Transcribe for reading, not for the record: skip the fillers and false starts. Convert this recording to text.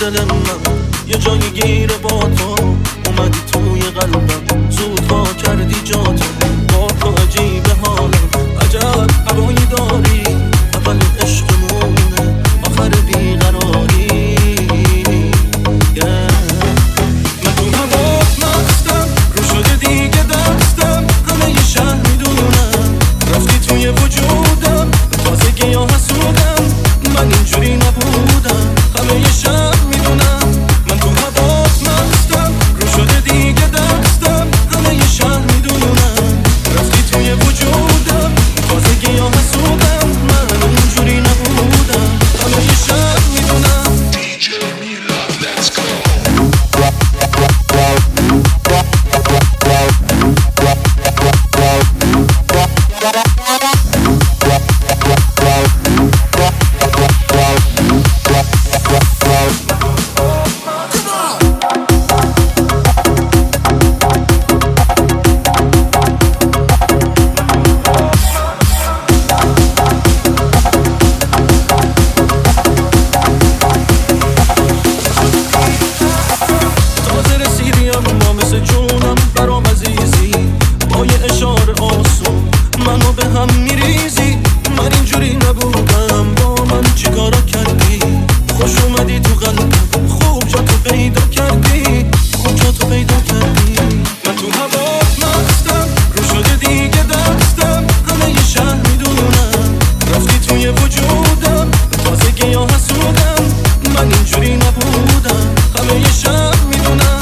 دل من یه جایی گیره با تو اومدی توی قلبم، زود وا کردی جاتو، با تو عجیب حالم، عجب هوایی داری، اول عشقمونه آخر بیقراری. من تو هوات مستم، رو شده دیگه دستم، همه یه شهر میدونم رفتی توی وجودم، تازگی یا حسودم، من اینجوری نبودم، همه یه شهر میدونم. من تو هوات مستم، رو شده دیگه دستم، همه یه شهر میدونم رفتی توی وجودم، تازگی یا حسودم، من اینجوری نبودم، همه یه شهر میدونم. DJ Milad, let's go. منو به هم میریزی، من اینجوری نبودم، با من چی کارا کردی؟ خوش اومدی تو قلبم، خوب جا تو پیدا کردی، خوب جا تو پیدا کردی. من تو هوات مستم، رو شده دیگه دستم، همه یه شهر میدونم رفتی توی وجودم، تازگی یا حسودم، من اینجوری نبودم، همه یه شهر میدونم.